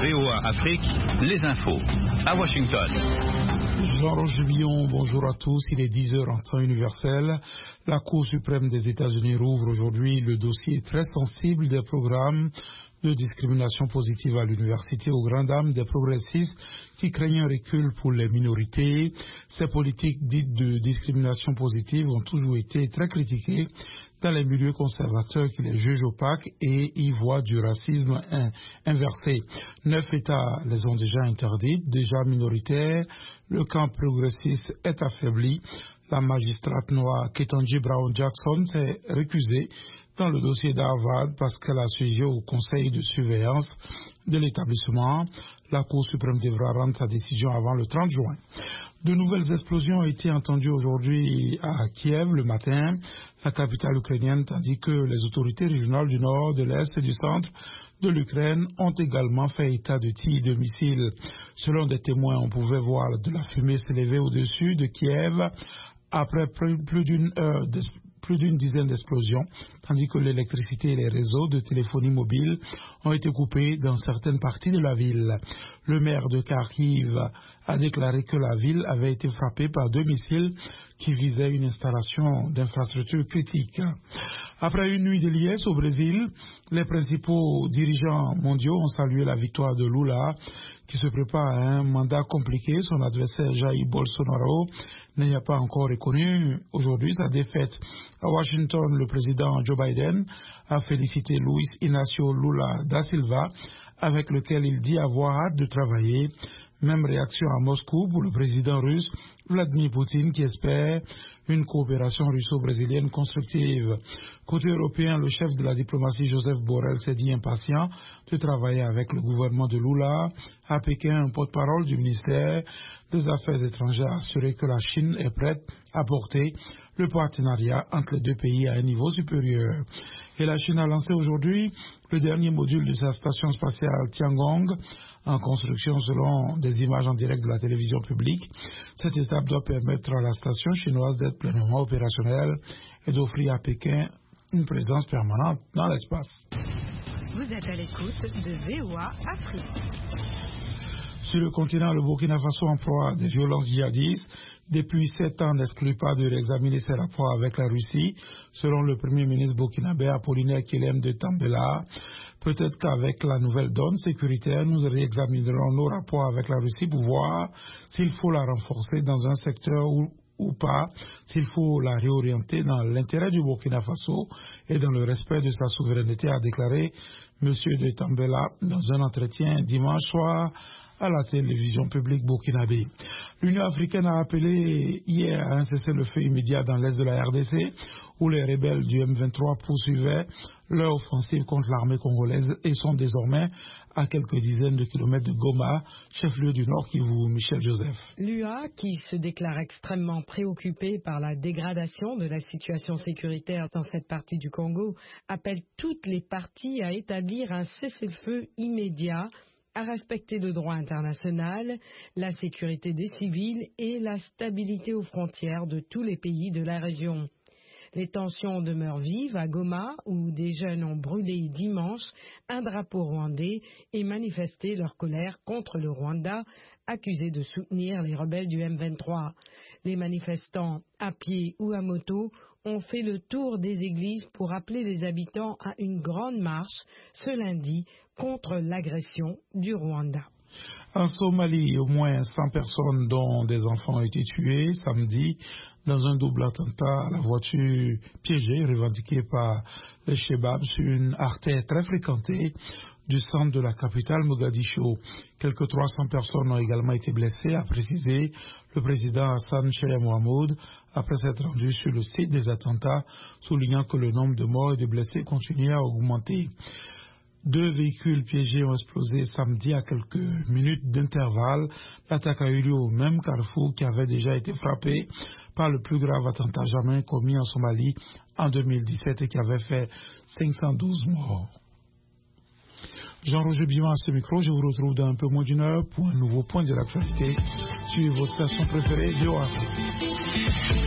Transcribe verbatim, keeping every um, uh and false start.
V O A Afrique, les infos. À Washington. Jean-Roger Billon, bonjour à tous. Il est dix heures en temps universel. La Cour suprême des États-Unis rouvre aujourd'hui le dossier très sensible des programmes de discrimination positive à l'université aux grandes dames des progressistes qui craignent un recul pour les minorités. Ces politiques dites de discrimination positive ont toujours été très critiquées dans les milieux conservateurs qui les jugent opaques et y voient du racisme inversé. Neuf États les ont déjà interdites, déjà minoritaires. Le camp progressiste est affaibli. La magistrate noire Ketanji Brown Jackson s'est récusée dans le dossier d'Harvard parce qu'elle a siégé au conseil de surveillance de l'établissement. La Cour suprême devra rendre sa décision avant le trente juin. De nouvelles explosions ont été entendues aujourd'hui à Kiev le matin, la capitale ukrainienne, tandis que les autorités régionales du nord, de l'est et du centre de l'Ukraine ont également fait état de tirs de missiles. Selon des témoins, on pouvait voir de la fumée s'élever au-dessus de Kiev après plus d'une heure d'explosion. Plus d'une dizaine d'explosions, tandis que l'électricité et les réseaux de téléphonie mobile ont été coupés dans certaines parties de la ville. Le maire de Kharkiv a déclaré que la ville avait été frappée par deux missiles qui visaient une installation d'infrastructures critiques. Après une nuit de liesse au Brésil, les principaux dirigeants mondiaux ont salué la victoire de Lula, qui se prépare à un mandat compliqué. Son adversaire Jair Bolsonaro n'a pas encore reconnu aujourd'hui sa défaite. À Washington, le président Joe Biden a félicité Luis Inácio Lula da Silva, avec lequel il dit avoir hâte de travailler. Même réaction à Moscou pour le président russe Vladimir Poutine qui espère une coopération russo-brésilienne constructive. Côté européen, le chef de la diplomatie Joseph Borrell s'est dit impatient de travailler avec le gouvernement de Lula. À Pékin, un porte-parole du ministère des Affaires étrangères a assuré que la Chine est prête à porter le partenariat entre les deux pays à un niveau supérieur. Et la Chine a lancé aujourd'hui le dernier module de sa station spatiale Tiangong, en construction selon des images en direct de la télévision publique. Cette étape doit permettre à la station chinoise d'être pleinement opérationnelle et d'offrir à Pékin une présence permanente dans l'espace. Vous êtes à l'écoute de V O A Afrique. Sur le continent, le Burkina Faso en proie à des violences djihadistes. Depuis sept ans, n'exclut pas de réexaminer ses rapports avec la Russie, selon le premier ministre burkinabé Apollinaire Kilem de Tambela. Peut-être qu'avec la nouvelle donne sécuritaire, nous réexaminerons nos rapports avec la Russie pour voir s'il faut la renforcer dans un secteur ou, ou pas, s'il faut la réorienter dans l'intérêt du Burkina Faso et dans le respect de sa souveraineté, a déclaré M. de Tambela dans un entretien dimanche soir à la télévision publique burkinabé. L'Union africaine a appelé hier à un cessez-le-feu immédiat dans l'est de la R D C, où les rebelles du M vingt-trois poursuivaient leur offensive contre l'armée congolaise et sont désormais à quelques dizaines de kilomètres de Goma, chef-lieu du Nord Kivu. Michel Joseph. L'U A, qui se déclare extrêmement préoccupée par la dégradation de la situation sécuritaire dans cette partie du Congo, appelle toutes les parties à établir un cessez-le-feu immédiat, à respecter le droit international, la sécurité des civils et la stabilité aux frontières de tous les pays de la région. Les tensions demeurent vives à Goma, où des jeunes ont brûlé dimanche un drapeau rwandais et manifesté leur colère contre le Rwanda, accusé de soutenir les rebelles du M vingt-trois. Les manifestants, à pied ou à moto, ont fait le tour des églises pour appeler les habitants à une grande marche ce lundi contre l'agression du Rwanda. En Somalie, au moins cent personnes, dont des enfants, ont été tuées samedi dans un double attentat à la voiture piégée revendiquée par les Chebabs sur une artère très fréquentée du centre de la capitale Mogadiscio. Quelques trois cents personnes ont également été blessées, a précisé le président Hassan Sheikh Mohamoud après s'être rendu sur le site des attentats, soulignant que le nombre de morts et de blessés continuait à augmenter. Deux véhicules piégés ont explosé samedi à quelques minutes d'intervalle. L'attaque a eu lieu au même carrefour qui avait déjà été frappé par le plus grave attentat jamais commis en Somalie en deux mille dix-sept et qui avait fait cinq cent douze morts. Jean-Roger Billon à ce micro, je vous retrouve dans un peu moins d'une heure pour un nouveau point de l'actualité sur votre station préférée, V O A Afrique.